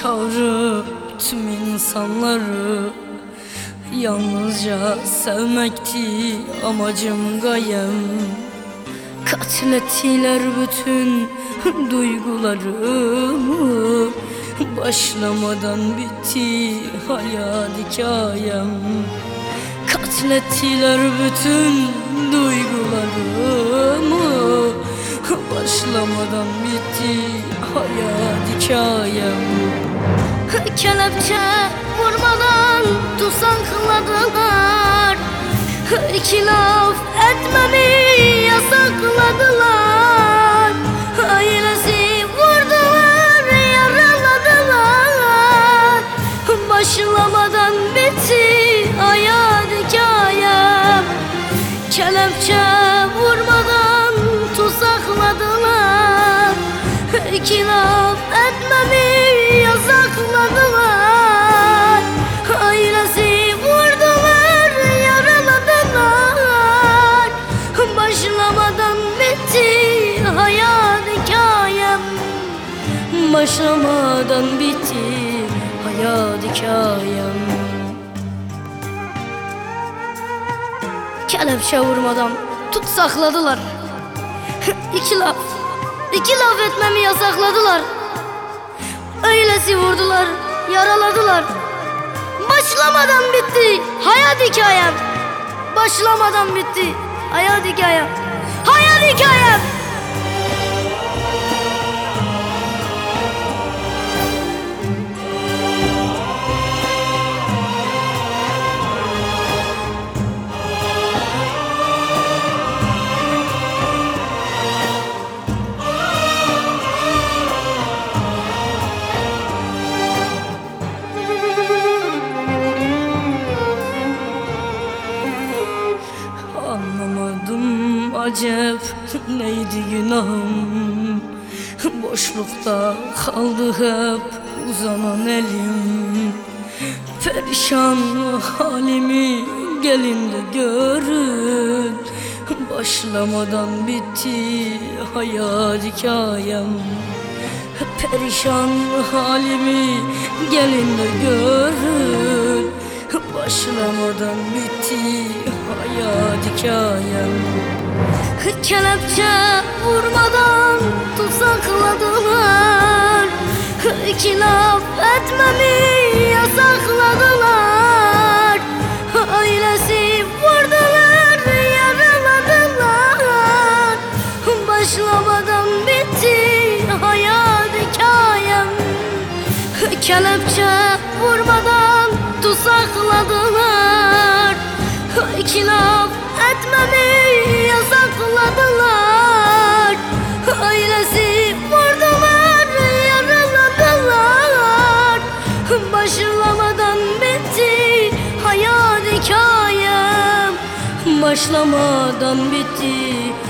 çağırıp tüm insanları yalnızca sevmekti amacım gayem. Katlettiler bütün duygularımı, başlamadan bitti hayat hikayem. Katlettiler bütün duygularımı, başlamadan bitti hayat hikayem. Kelepçe vurmadan tuzakladılar, İki laf etmemi yasakladılar. Ailesi vurdular, yaraladılar. Başlamadan bitti hayat hikayem. Kelepçe vurmadan tuzakladılar, İki laf etmemi yasakladılar. Ailesi vurdular, yaraladılar. Başlamadan bitti hayat hikayem. Başlamadan bitti hayat hikayem. Kelepçe vurmadan tutsakladılar, İki laf etmemi yasakladılar. Öylesi vurdular, yaraladılar. Başlamadan bitti hayat hikayem. Başlamadan bitti hayat hikayem. Hayat hikayem. Anlamadım acep neydi günahım, boşlukta kaldı hep uzanan elim. Perişan halimi gelin de görün, başlamadan bitti hayat hikayem. Perişan halimi gelin de görün, başlamadan bitti hayat hikayem. Kelepçe vurmadan tuzakladılar, İki laf etmemi yasakladılar. Ailesi vurdular, yaraladılar. Başlamadan bitti hayat hikayem. Kelepçe vurmadan tuzakladılar, İki laf etmemi yasakladılar. Ailesi vurdular, yaraladılar. Başlamadan bitti hayat hikayem. Başlamadan bitti